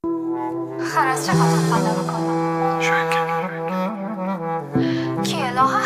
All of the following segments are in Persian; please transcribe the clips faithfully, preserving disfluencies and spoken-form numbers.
خرس چه خاطر خنده بکنم؟ شوی که کیه لاغه؟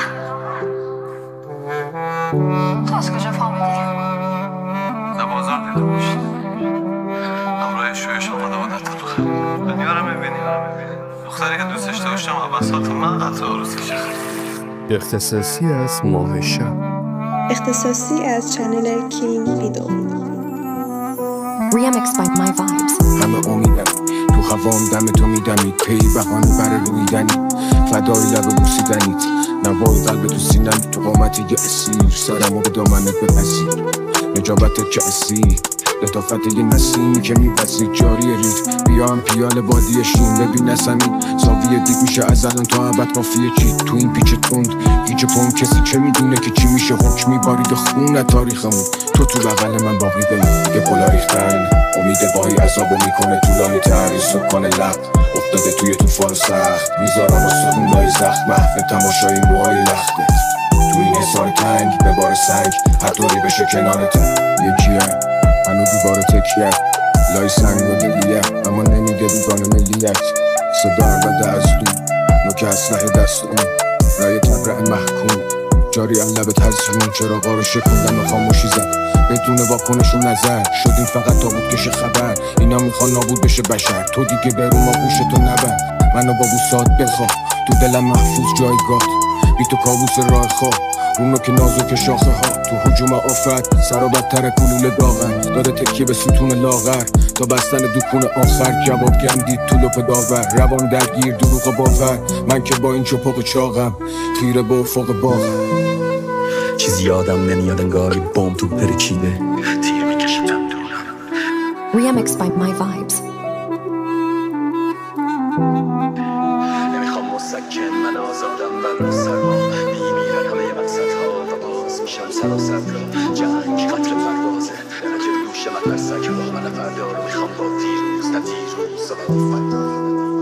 تو از کجا فهمیدی؟ در بازار دیده باشید همراه شویش آمده بودن طبخه دنیا رو میبینی دختری که دوستش داشتم عباسات من قطع عروسی شد. اختصاصی از ماه شب، اختصاصی از چنل کینگ ویدو. Remixed by My Vibes. همه امیدم تو خوام دم تو میدمید پی بهانه بر رویدنی فدای لب بوسیدنیت نوای قلب تو سینم تو قامتی یه اسیر سرمو به دامنت بپذیر نجابت که اسیر لطافت یه نسیمی که میپذیر جاری رید بیام پیال بادی شین ببین نسمین زاویه دید میشه از الان تا ابد قافیه چی تو این پیچ تند هیچ پون کسی که میدونه که چی میشه حکم میبارید خون تاریخمون تو تو بغل من باقی بمون دیگه پلا ریختن امید بایی عذابو میکنه طولانی تر سکان لب افتاده توی طوفان سخت میذارم و سکونای زخم محو تماشای موهای لختت تو این حصار تنگ به بار سنگ هر طوری بشه کنارت یکیه هنو دیوار تکیه لای سنگ و دلیه اما نمیده بیگانه ملیت صدا عربده از دو نوک اسلحه دست اون رای تبرع محکوم جاری لبت هزرون چراغا رو شکوندن و خاموشی زد بدون واکنش و نظر شدیم فقط تابوت کش خبر اینا میخوان نابود بشه بشر تو دیگه برو ما گوشتو نبر منو با بوسات بخواه تو دلم محفوظ جایگاه بی تو کابوس راه خواه اونو که نازک شاخه ها تو حجوم آفت سر و بدتر کلول داغن داده تکیه به ستون لاغر تا بستن دکون آخر جواب گم دید تو لپ داور روان درگیر دروغ باور من که با این چپق چاقم خیره با افق باغم چیزی یادم نمیاد انگاری بوم تو پرکیده تیر میکشم دورم. Remixed by My Vibes. نمیخوام مسکن من آزادم من سرما میمیرن همه مقصد ها و باز میشم سر و سر را جنگ قتل پروازه درجه دوش من برسک راه من فردا رو میخوام با دیروز نه دیروز و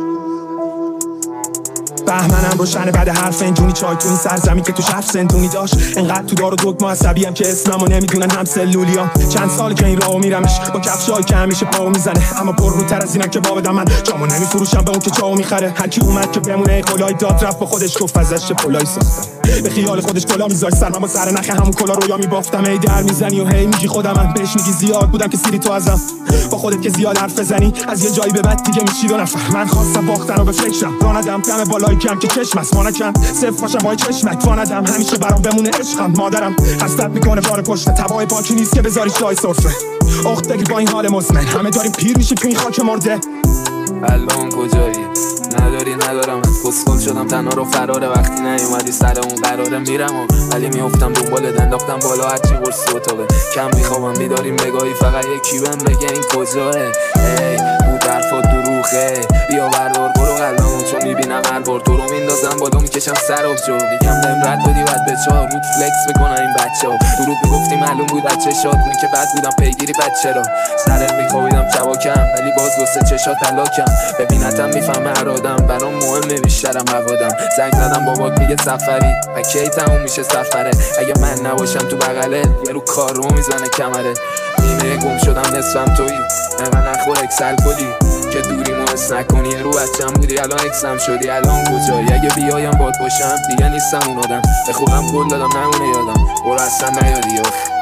بهمنم روشن بعد حرف اینجونی چای تو این سرزمین که تو شهر سنتونی داشت انقدر تو دار و دگم عصبیم که اسممو نمیدونن هم سلولیام چند سال که این راهو میرمش با کفشایی که همیشه پاو میزنه اما پر روتر از اینم که بابدم من جامو نمیفروشم به اون که چاو میخره هر کی اومد که بمونه کلای داد رفت با خودش گفت ازش چه پلای ساختم به خیال خودش کلا میذاشت سرم با سر نخ همون کلا رویا میبافتم ای در میزنی و هی میگی خودمم بهش میگی زیاد بودم که سیری تو ازم با خودت که زیاد حرف بزنی از یه جایی به بعد دیگه میشی دو نفر من خواستم باختن رو به فکرم راندم دم بالای کم که چشم است مانکم صفر باشم با چشمک واندم همیشه برام بمونه عشقم مادرم حسرت میکنه بار پشت تبای پاکی نیست که بذاریش جای سرفه اخت بگیر با این حال مزمن همه داریم پیر میشیم تو این خاک مرده الان کجایی؟ نداری ندارم از پسخل شدم تنها رو فراره وقتی نیومدی سر اون قراره میرم و ولی میافتم دنبالت انداختم بالا هرچی قرص اتاقه کم میخوابم بیداریم بگاهی فقط یکی بهم بگه این کجاه ای بود حرفات دروغه بیا بردار برو قلبمون چون میبینم هر بار تو رو میندازم بالا میکشم سر آب جو میگم بهم رد بدی بعد به چهار رود فلکس میکنن این بچه ها درود میگفتی معلوم بود بچه شاد اون که بعد بودم پیگیری بچه را سرت میخوابیدم چواکم ولی باز دو سه چشات تلاکم ببینتم میفهمه هر آدم برام مهمه بیشترم موادم زنگ زدم بابات میگه سفری و کی تموم میشه سفره اگه من نباشم تو بغله یه رو کار رو میزنه کمره نیمه گم شدم نصفم تویی نقا نخور اکسل کلی که دوری مونس نکنی رو بچم بودی الان اکسم شدی الان کجایی اگه بیایم باد باشم دیگه نیستم اون آدم به خوبم گل دادم نمونه یادم برو اصلا نیادی آخ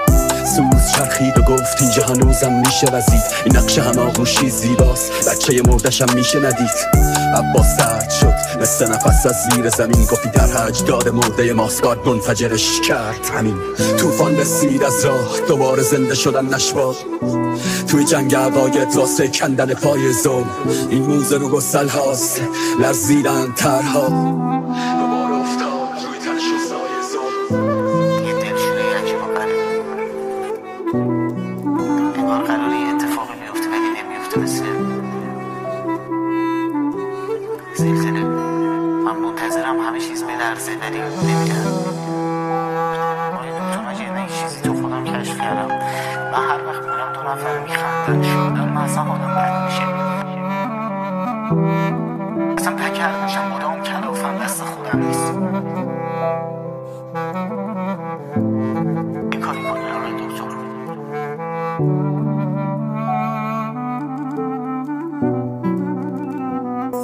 سوز چرخید و گفت اینجا هنوزم میشه وزید این نقشه هم آغوشی زیباست بچه مردشم میشه ندید عباس سرد شد مثل نفس از زیر زمین گفتی در حج داد مرده ماسکات منفجرش کرد همین توفان رسید از راه دوباره زنده شدن نشباد توی جنگ عقاید واسه کندن پای ظلم این موزه رو گسل هاست لرزیدن ترها دوباره افتاد روی تنش و سایه ظلم یه دلشونه یکی با قلب انگار قراره یه اتفاقی بیفته ولی نمیفته مثل زلزله من منتظرم همه چیز بلرزه ولی نمیدن آیا دکتر مجید من یه چیزی تو خودم کشف کردم من هر وقت میرم دو نفر میخندن شدن من اصلا آدم بد میشه اصلا تکر میشم مدام کلافم دست خودم نیست این کاری کنی آقای دکتر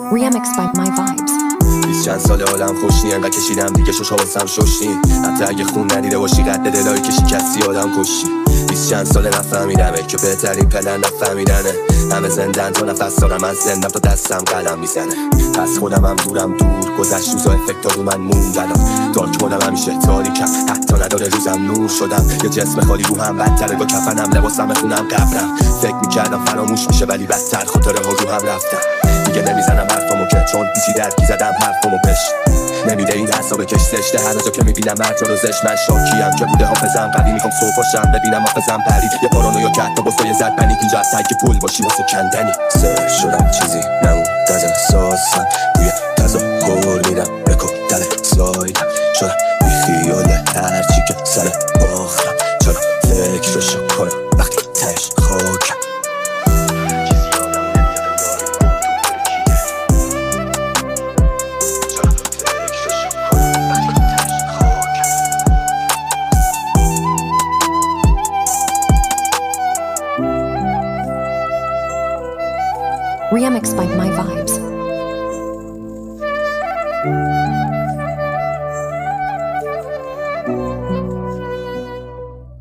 Remixed by My Vibes. بیست چند سال عالم خوش نی، انقدر کشیدم دیگه شش حواسم شش نی. حتی اگه خون ندیده باشی قد دلایی کشی کسی آدم کشی. بیست چند سال نفهمیدمه که بهترین پلن نفهمیدنه. همه زندن تا نفس دارم از زندم تا دستم قلم میزنه. پس خودم هم دورم دور گذشت روزا افکت رو من موندن. دارک مودم همیشه تاریکم حتی نداره روزم نور شدم. یه جسم خالی رو هم بدتره با کفنم لباسم خونم قبرم. فکر میکردم فراموش میشه ولی بدتر خاطره ها رو هم رفتم. دیگه نمیزنم حرفمو که چون بیچی درکی زدم حرفمو بش نمیده این حساب کش زشته. هر جا که میبینم مرد رو زشت من شاکیم که بوده حافظم قوی. میخوام صبح باشم ببینم حافظم پرید. یه پارانویا که حتی بسای زد پنیک اینجا از تک پول باشی واسه کندنی. سر شدم چیزی نمون از احساسم روی تظاهر میدم رکودل سایدم. شدم بی خیال هرچی که سر باختم. چرا فکرشو کنم وقتی تش خاکم. Remixed by My Vibes.